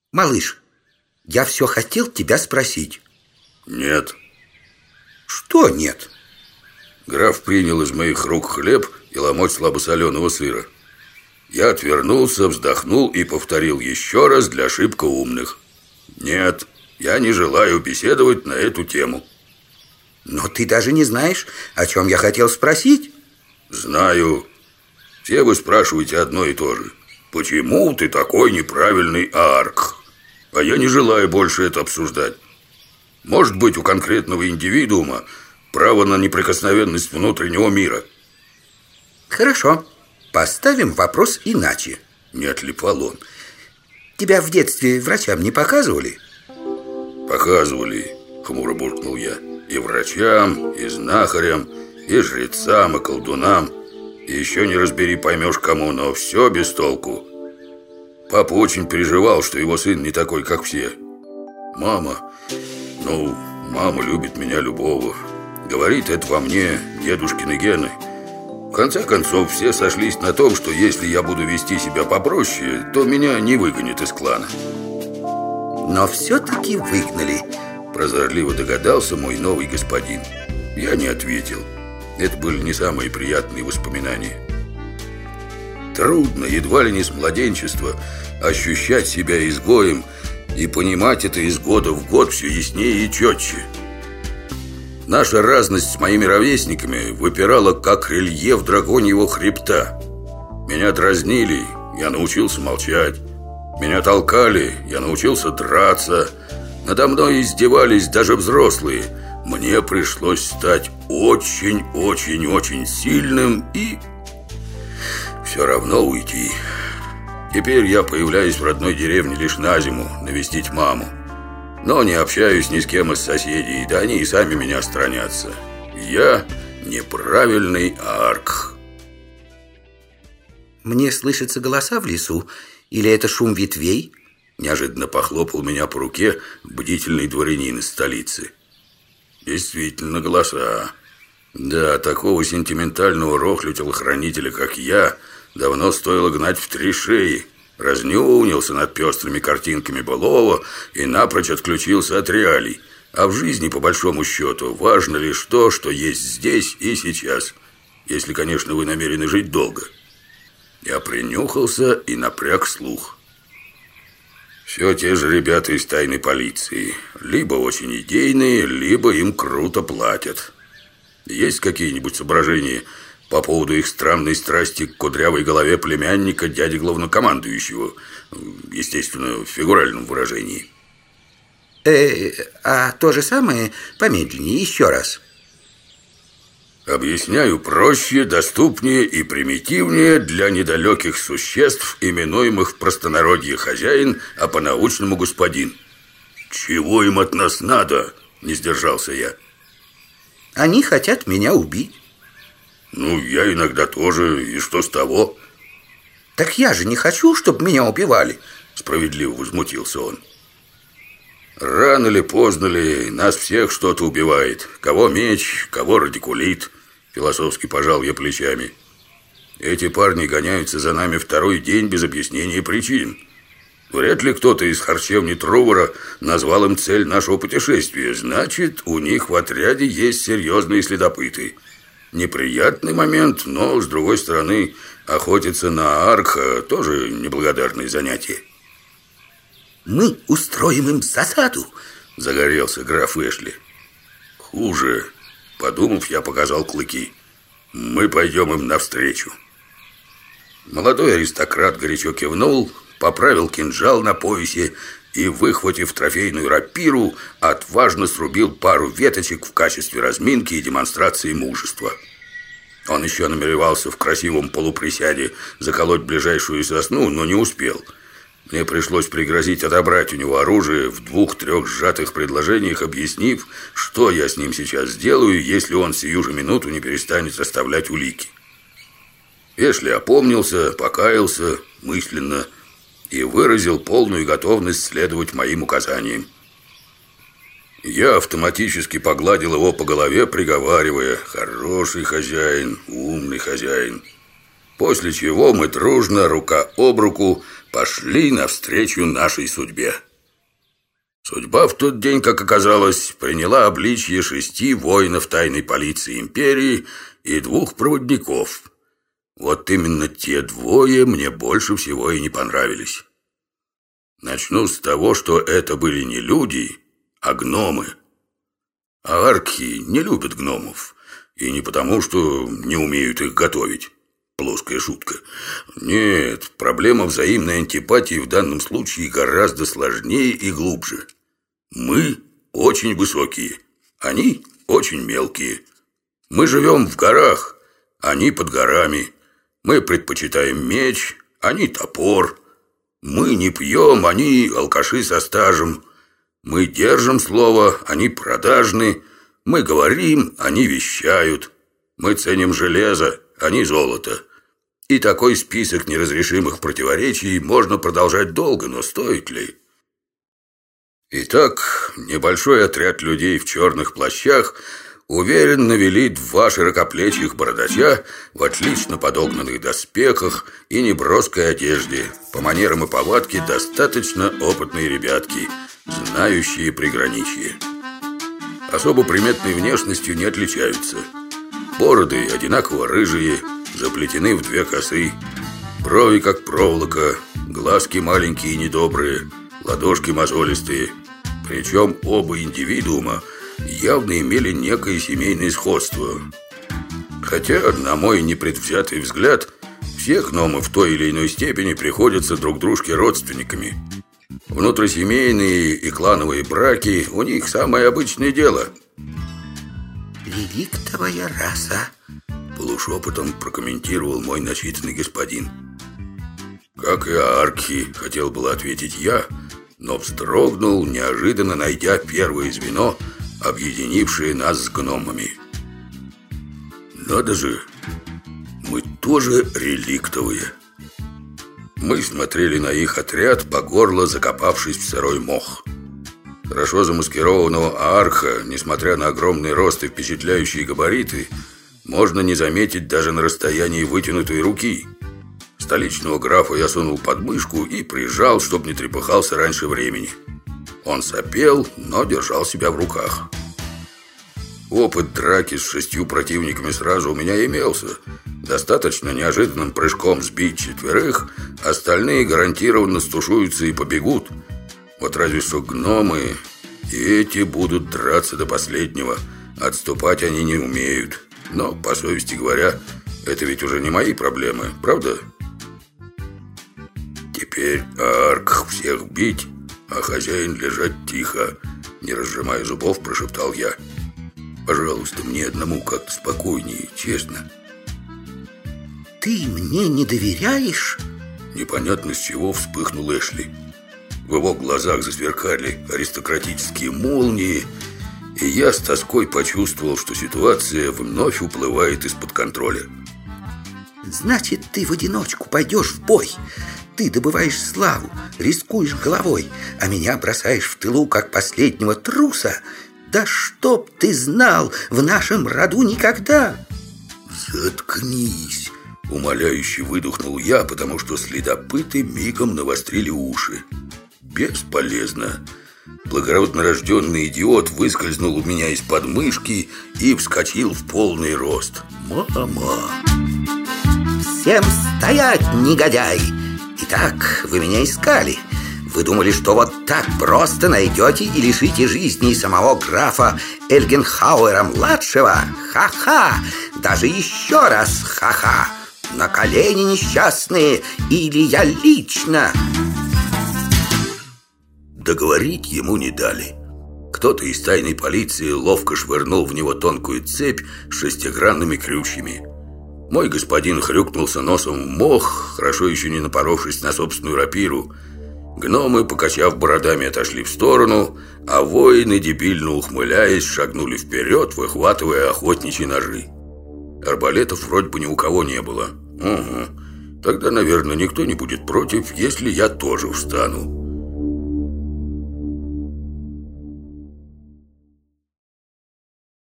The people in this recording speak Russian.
Малыш, я все хотел тебя спросить. Нет. Что нет? Граф принял из моих рук хлеб и ломоть слабосоленого сыра. Я отвернулся, вздохнул и повторил еще раз для шибко умных. Нет, я не желаю беседовать на эту тему. Но ты даже не знаешь, о чем я хотел спросить? Знаю. Все вы спрашиваете одно и то же. Почему ты такой неправильный арк? А я не желаю больше это обсуждать. Может быть, у конкретного индивидуума право на неприкосновенность внутреннего мира. Хорошо, поставим вопрос иначе. Не отлипал он. Тебя в детстве врачам не показывали? Показывали, хмуро буркнул я. И врачам, и знахарям, и жрецам, и колдунам. И еще не разбери, поймешь кому, но все без толку. Папа очень переживал, что его сын не такой, как все. Мама любит меня любого. Говорит, это во мне дедушкины гены. В конце концов, все сошлись на том, что если я буду вести себя попроще, то меня не выгонят из клана. Но все-таки выгнали, прозорливо догадался мой новый господин. Я не ответил. Это были не самые приятные воспоминания. Трудно, едва ли не с младенчества, ощущать себя изгоем и понимать это из года в год все яснее и четче. Наша разность с моими ровесниками выпирала, как рельеф драконьего хребта. Меня дразнили, я научился молчать. Меня толкали, я научился драться. Надо мной издевались даже взрослые. Мне пришлось стать очень-очень-очень сильным и все равно уйти. Теперь я появляюсь в родной деревне лишь на зиму, навестить маму. Но не общаюсь ни с кем из соседей, да они и сами меня сторонятся. Я неправильный арк. Мне слышатся голоса в лесу? Или это шум ветвей? Неожиданно похлопал меня по руке бдительный дворянин из столицы. Действительно голоса. Да, такого сентиментального рохлю-телохранителя, как я, давно стоило гнать в 3 шеи. Разнюнился над пестрыми картинками былого и напрочь отключился от реалий. А в жизни, по большому счету, важно лишь то, что есть здесь и сейчас. Если, конечно, вы намерены жить долго. Я принюхался и напряг слух. Все те же ребята из тайной полиции. Либо очень идейные, либо им круто платят. Есть какие-нибудь соображения по поводу их странной страсти к кудрявой голове племянника дяди главнокомандующего? Естественно, в фигуральном выражении. А то же самое помедленнее, еще раз. Объясняю проще, доступнее и примитивнее для недалеких существ, именуемых в простонародье хозяин, а по-научному господин. Чего им от нас надо? Не сдержался я. Они хотят меня убить. Ну, я иногда тоже, и что с того? Так я же не хочу, чтобы меня убивали. Справедливо возмутился он. Рано ли, поздно ли, нас всех что-то убивает. Кого меч, кого радикулит. Философски пожал я плечами. Эти парни гоняются за нами 2-й день без объяснения причин. Вряд ли кто-то из харчевни Трувора назвал им цель нашего путешествия. Значит, у них в отряде есть серьезные следопыты. Неприятный момент, но, с другой стороны, охотиться на арка тоже неблагодарное занятие. Мы устроим им засаду, загорелся граф Эшли. Хуже. Подумав, я показал клыки. Мы пойдем им навстречу. Молодой аристократ горячо кивнул, поправил кинжал на поясе и, выхватив трофейную рапиру, отважно срубил пару веточек в качестве разминки и демонстрации мужества. Он еще намеревался в красивом полуприсяде заколоть ближайшую сосну, но не успел. Мне пришлось пригрозить отобрать у него оружие в 2-3 сжатых предложениях, объяснив, что я с ним сейчас сделаю, если он сию же минуту не перестанет оставлять улики. Эшли опомнился, покаялся мысленно и выразил полную готовность следовать моим указаниям. Я автоматически погладил его по голове, приговаривая: «Хороший хозяин, умный хозяин». После чего мы дружно, рука об руку, пошли навстречу нашей судьбе. Судьба в тот день, как оказалось, приняла обличье 6 воинов тайной полиции империи и 2 проводников. Вот именно те 2 мне больше всего и не понравились. Начну с того, что это были не люди, а гномы. Ааркхи не любят гномов. И не потому, что не умеют их готовить. Плоская шутка. Нет, проблема взаимной антипатии в данном случае гораздо сложнее и глубже. Мы очень высокие, они очень мелкие. Мы живем в горах, они под горами. Мы предпочитаем меч, они топор. Мы не пьем, они алкаши со стажем. Мы держим слово, они продажны. Мы говорим, они вещают. Мы ценим железо, они золото. И такой список неразрешимых противоречий можно продолжать долго, но стоит ли? Итак, небольшой отряд людей в черных плащах уверенно велит 2 широкоплечих бородача в отлично подогнанных доспехах и неброской одежде, по манерам и повадке достаточно опытные ребятки, знающие приграничье. Особо приметной внешностью не отличаются. Бороды одинаково рыжие, заплетены в 2 косы, брови как проволока, глазки маленькие и недобрые, ладошки мозолистые. Причем оба индивидуума явно имели некое семейное сходство. Хотя, на мой непредвзятый взгляд, все гномы в той или иной степени приходятся друг дружке родственниками. Внутрисемейные и клановые браки у них самое обычное дело. «Реликтовая раса», — полушепотом прокомментировал мой начитанный господин. Как и Ааркхи, хотел было ответить я, но вздрогнул, неожиданно найдя первое звено, объединившее нас с гномами. Надо же, мы тоже реликтовые. Мы смотрели на их отряд, по горло закопавшись в сырой мох. Хорошо замаскированного аарха, несмотря на огромный рост и впечатляющие габариты, можно не заметить даже на расстоянии вытянутой руки. Столичного графа я сунул под мышку и прижал, чтоб не трепыхался раньше времени. Он сопел, но держал себя в руках. Опыт драки с 6 противниками сразу у меня имелся. Достаточно неожиданным прыжком сбить 4, остальные гарантированно стушуются и побегут. Вот разве что гномы, и эти будут драться до последнего. Отступать они не умеют. Но, по совести говоря, это ведь уже не мои проблемы, правда? Теперь Ааркх всех бить, а хозяин лежать тихо, не разжимая зубов, прошептал я. Пожалуйста, мне одному как-то спокойнее, честно. «Ты мне не доверяешь?» Непонятно с чего вспыхнул Эшли. В его глазах засверкали аристократические молнии, и я с тоской почувствовал, что ситуация вновь уплывает из-под контроля. «Значит, ты в одиночку пойдешь в бой. Ты добываешь славу, рискуешь головой, а меня бросаешь в тылу, как последнего труса. Да чтоб ты знал, в нашем роду никогда!» «Заткнись!» — умоляюще выдохнул я, потому что следопыты мигом навострили уши. Бесполезно. Благородно рожденный идиот выскользнул у меня из-под мышки и вскочил в полный рост. «Мама!» «Всем стоять, негодяй! Итак, вы меня искали. Вы думали, что вот так просто найдете и лишите жизни самого графа Эльгенхауэра-младшего? Ха-ха! Даже еще раз ха-ха! На колени несчастные, или я лично!» Договорить ему не дали. Кто-то из тайной полиции ловко швырнул в него тонкую цепь с 6-гранными крючьями. Мой господин хрюкнулся носом в мох, хорошо еще не напоровшись на собственную рапиру. Гномы, покачав бородами, отошли в сторону, а воины, дебильно ухмыляясь, шагнули вперед, выхватывая охотничьи ножи. Арбалетов вроде бы ни у кого не было. Угу. Тогда, наверное, никто не будет против, если я тоже встану.